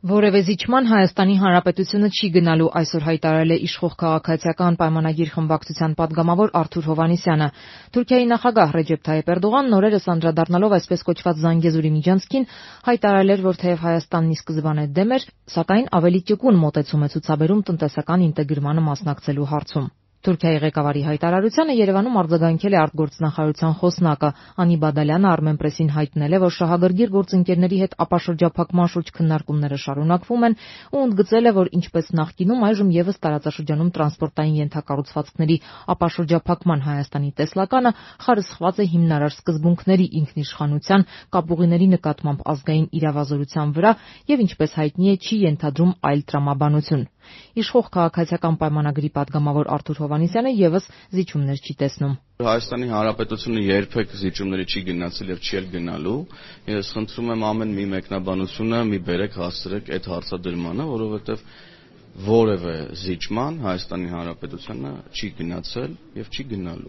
Որևէ զիջման Հայաստանի Հանրապետությունը չի գնալու, այսօր հայտարարել է իշխող քաղաքացիական պայմանագիր խմբակցության պատգամավոր Արթուր Հովհաննիսյանը։ Թուրքիայի նախագահ Ռեջեփ Թայիփ Էրդողանն օրերս անդրադառնալով այսպես կոչված Զանգեզուրի միջանցքին հայտարարել էր, որ թեև Հայաստանն ի սկզբանե դեմ էր, սակայն ավելի ճկուն մոտեցում է ցուցաբերում տնտեսական ինտեգրմանը մասնակցելու հարցում։ Թուրքիայի ղեկավարի հայտարարությանը Երևանում արձագանքել է արտգործնախարարության խոսնակը Անի Բադալյանը Armenpress-ին հայտնել է, որ շահագրգիռ գործընկերների հետ ապաշրջափակման շուրջ քննարկումները շարունակվում են ու ընդգծել է, որ ինչպես նախկինում այժմ եւս տարածաշրջանում տրանսպորտային ենթակառուցվածքների ապաշրջափակման Հայաստանի տեսլականը խարսխված է հիմնարար սկզբունքների ինքնիշխանության, կապուղիների նկատմամբ ազգային իրավազորության վրա եւ ինչպես հայտնի է չի ենթադրում այլ տրամաբանություն։ Իշխող քաղաքացիական պայմանագրի պատգամավոր Արթուր Հովհաննիսյանը եւս զիջումներ չի տեսնում։ Հայաստանի Հանրապետությունը երբեք զիջումների չի գնացել եւ չի էլ գնալու։ Ես խնդրում եմ ամեն մի մեկնաբանությունը մի բերեք հասցրեք այդ հարցադրմանը, որովհետեւ որևէ զիջման Հայաստանի Հանրապետությունը չի գնացել եւ չի գնալու։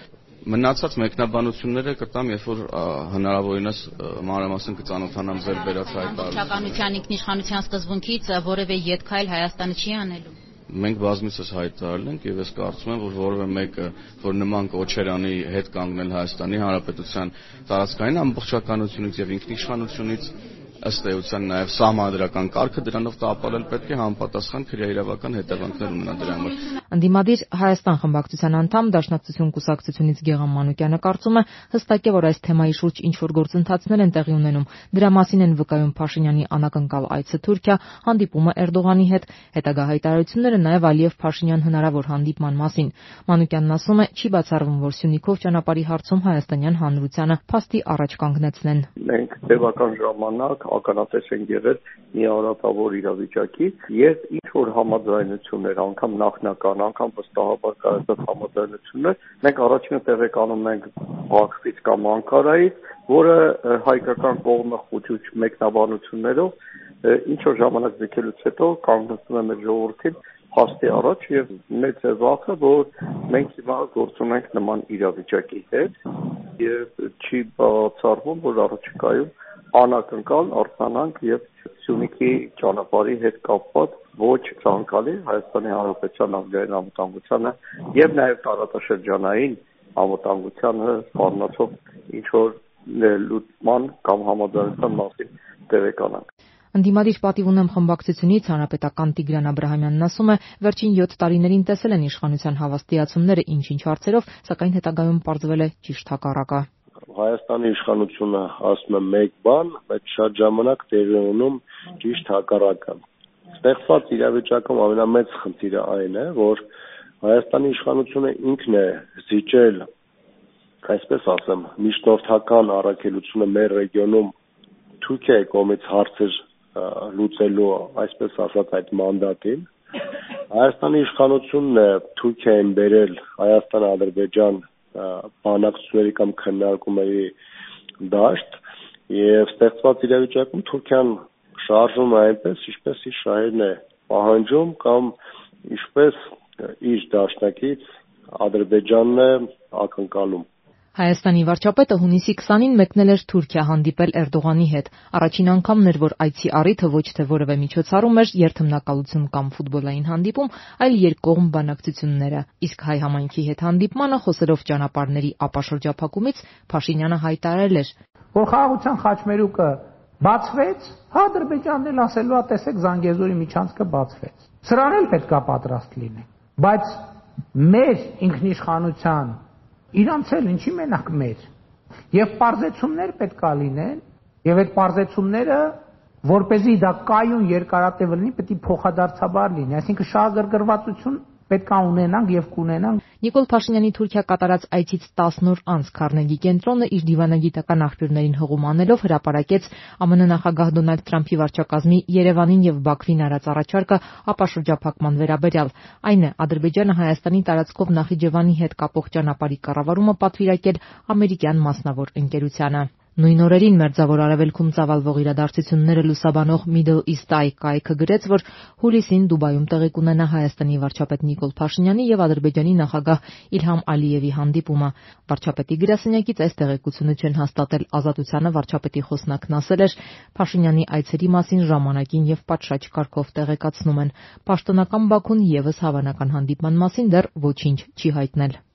Մնացած մեկնաբանությունները կտամ, երբ որ հնարավորինս մանրամասն կծանոթանամ ձեր վերած հայտարարությանը։ Ամբողջականության ինքնիշխանության սկզբունքից որևէ ետք այլ Հայաստանը չի անելու։ Մենք բազմիցս հայտարարել ենք եւ ես կարծում եմ, որ որևէ մեկը, որ նման կոչեր անի հետ կանգնել Հայաստանի Հանրապետության տարածքային ամբողջականությունից եւ ինքնիշխանությունից, ըստ էության նաև սահմանադրական կարգը դրանով տապալել պետք է համապատասխան քրեաիրավական հետևանքներ ունենա դրա համար։ Ընդդիմադիր Հայաստան խմբակցության անդամ Դաշնակցություն կուսակցությունից Գեգամ Մանուկյանը կարծում է հստակ է, որ այս թեմայի շուրջ ինչ որ գործընթացներ են տեղի ունենում։ Դրա մասին են վկայում Փաշինյանի անակնկալ այցը Թուրքիա, հանդիպումը Էրդողանի հետ, հետագա հայտարարությունները նաև Ալիև-Փաշինյան հնարավոր հանդիպման մասին։ Մանուկյանն ասում է, չի բացառվում, որ Սյունիքով ճանապարհի հարցում հայաստանյան հանրությանը փաստի առաջ կանգնեցնեն։ Մենք տևական ժամանակ ականատես են եղել մի արատավոր իրավիճակի եւ ինչ որ համաձայնություններ, անգամ նախնական, անգամ վստահաբար կայացած համաձայնություններ, մենք առաջինը տեղեկանում ենք Բաքվից կամ Անկարայից, որը հայկական կողմը խոչուչ մեկնաբանություններով ինչ որ ժամանակ ձգելուց հետո կանգնեցնում է մեր ժողովրդին փաստի առաջ եւ մեծ է վախը, որ մենք հիմա գործ ունենք նման իրավիճակի հետ եւ չի բացառվում, որ առաջիկայում անակնկալ արձանանք եւ Սյունիքի ճանապարհի հետ կապված ոչ ցանկալի Հայաստանի Հանրապետության ազգային անվտանգությանը եւ նաեւ տարածաշրջանային անվտանգությանը սպառնացող ինչ որ լուծման կամ համաձայնության մասին տեղեկանանք։ Ընդդիմադիր պատիվ ունեմ խմբակցությունից հանրապետական Տիգրան Աբրահամյանն ասում է, վերջին 7 տարիներին տեսել են իշխանության հավաստիացումները ինչ-ինչ հարցերով, սակայն հետագայում պարզվել է ճիշտ հակառակը։ Հայաստանի իշխանությունը ասում է մեկ բան, բայց շատ ժամանակ տեղի ունում ճիշտ հակառակը։ Ստեղծված իրավիճակում ամենամեծ խնդիրը այն է, որ Հայաստանի իշխանությունը ինքն է զիջել, այսպես ասեմ, միջնորդական առաքելությունը մեր ռեգիոնում Թուրքիայի կողմից հարցեր լուծելու, այսպես ասած, այդ մանդատին։ Հայաստանի իշխանությունն է Թուրքիային բերել Հայաստան-Ադրբեջան բանակցությունների կամ քննարկումների դաշտ եւ ստեղծված իրավիճակում Թուրքիան շարժվում է այնպես, ինչպես իր շահերն է պահանջում կամ ինչպես իր դաշնակից Ադրբեջանն է ակնկալում։ Հայաստանի վարչապետը հունիսի 20-ին մեկնել էր Թուրքիա հանդիպել Էրդողանի հետ։ Առաջին անգամն էր, որ այցի առիթը ոչ թե որևէ միջոցառում էր, երթմնակալություն կամ ֆուտբոլային հանդիպում, այլ երկկողմ բանակցությունները։ Իսկ հայ համայնքի հետ հանդիպմանը խոսելով ճանապարհների ապաշրջափակումից Փաշինյանը հայտարարել էր, որ խաղաղության խաչմերուկը բացվեց, Ադրբեջանն էլ ասելու է, տեսեք, Զանգեզուրի միջանցքը բացվեց։ Սրան էլ պետքա պատրաստ լինենք, բայց մեր ինքնիշխանության իրանց էլ ինչի մենակ մեր եւ պարզեցումներ պետք է լինեն եւ այդ պարզեցումները որպեսզի դա կայուն երկարատև լինի պետք է փոխադարձաբար լինի, այսինքն շահագրգռվածություն պետք է ունենանք եւ կունենանք։ Նիկոլ Փաշինյանի Թուրքիա կատարած այցից 10 օր անց Քարնեգի կենտրոնը իր դիվանագիտական աղբյուրներին հղում անելով հրապարակեց ԱՄՆ նախագահ Դոնալդ Թրամփի վարչակազմի Երևանին եւ Բաքվին արած առաջարկը ապաշրջափակման վերաբերյալ։ Այն է, Ադրբեջանը Հայաստանի տարածքով Նախիջևանի հետ կապող ճանապարհի կառավարումը պատվիրակել ամերիկյան մասնավոր ընկերությանը։ Նույն օրերին Մերձավոր Արևելքում ծավալվող իրադարձությունները լուսաբանող Middle East Eye կայքը գրեց, որ հուլիսին Դուբայում տեղի կունենա Հայաստանի վարչապետ Նիկոլ Փաշինյանի եւ Ադրբեջանի նախագահ Իլհամ Ալիևի հանդիպումը։ Վարչապետի գրասենյակից այս տեղեկությունը չեն հաստատել Ազատությանը վարչապետի խոսնակն ասել էր, Փաշինյանի այցերի մասին ժամանակին եւ պատշաճ կարգով տեղեկացնում են։ Պաշտոնական Բաքուն եւս հավանական հանդիպման մասին դեռ ոչինչ չի հայտնել։